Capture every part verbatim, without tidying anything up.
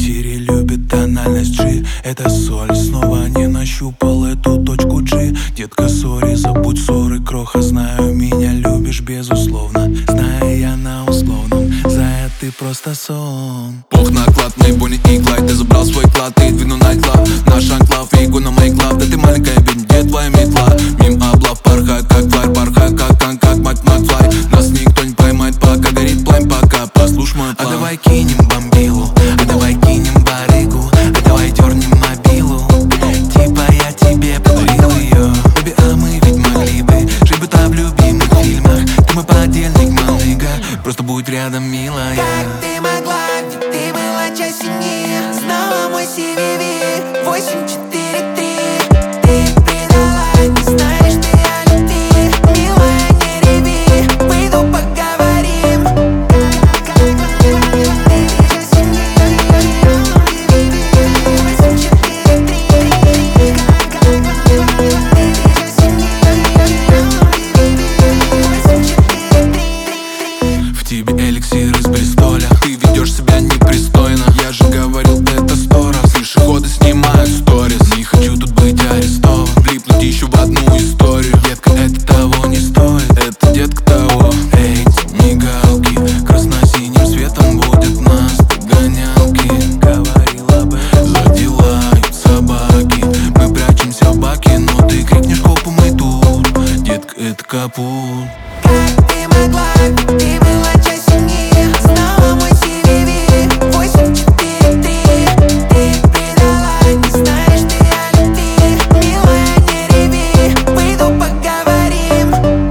Сири любит тональность G, это соль. Снова не нащупал эту точку G. Детка, сори, забудь ссоры, кроха. Знаю, меня любишь безусловно. Знаю, я на условном, зая, ты просто сон. Бог наклад, мы Бонни и Клайд. Ты забрал свой клад и двинул найт-клаб. Наш анклав, фигу на мой глав. Да ты маленькая бедня, где твоя метла? Мим облав, порхай, как тварь, порхай, как танк, как мать Макфлай. Нас никто не поймает, пока горит пламя, пока послушай мой план. А давай кинем бомбилу, а давай кинем барыгу, а давай дернем мобилу. Типа я тебе подарил ее, baby, а мы ведь могли бы жить будто в любимых фильмах. Ты мой подельник, малыга, просто будь рядом, милая. Как ты могла, ведь ты была часенее. Знала мой си ви ви восемь четыре три. Ты предала, не знаешь ты о любви. Милая, не реви, выйду поговорим. Ты часенее, восемь четыре три. Ты часенее, восемь четыре три. В тебе эликсир из бристоля, ты ведешь себя непристойно. Я же говорил это сто раз, пешеходы снимают сторис. Не хочу тут быть арестован, влипнуть еще в одну историю. Детка, это того не стоит, это детка того. Эти мигалки красно-синим светом водят нас догонялки. Говорила бы, задевают собаки. Мы прячемся в баке, но ты крикнешь хопу, мы тут. Детка, это капут. Как ты могла, ведь ты была часенее. Знала мой си ви ви восемь четыре три. Ты предала, не знаешь ты о любви. Милая, не реви, выйду поговорим.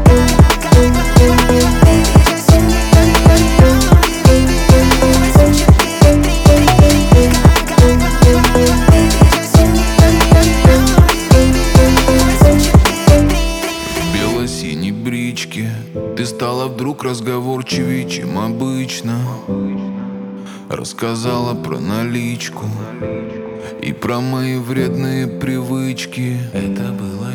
Ты часенее, восемь четыре три. Ты часенее, восемь четыре три. Бело-синей бричке ты стала вдруг разговорчивее, чем обычно. Рассказала про наличку и про мои вредные привычки. Это было